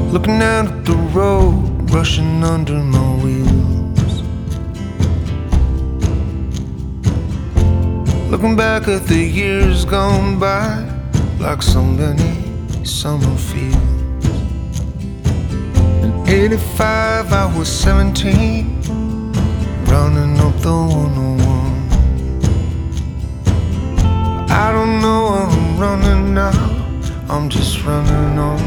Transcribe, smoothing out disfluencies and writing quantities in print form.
looking out at the road rushing under my wheels, looking back at the years gone by like so many summer fields. In '85 I was 17, rounding up the 101.